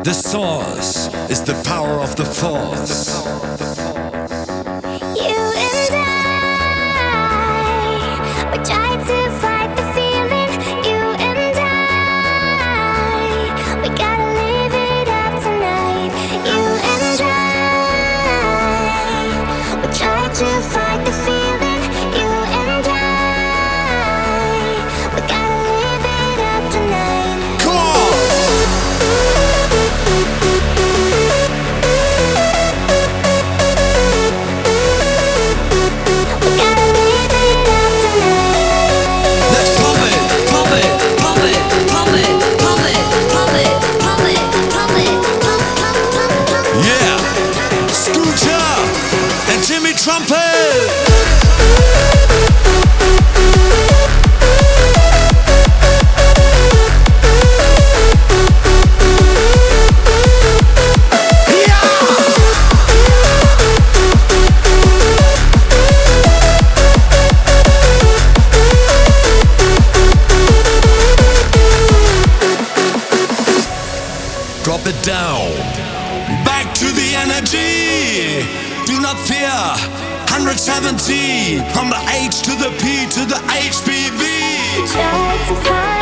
The source is the power of the force. You and I, we tried to fight the feeling. You and I, we gotta live it up tonight. You and I, we tried to fight the feeling. You and I, we gotta live it up tonight. Come on! Jimmy Trumpet. Drop it down. Back to the energy. Do not fear. 170 from the H to the P to the HPV. Try to find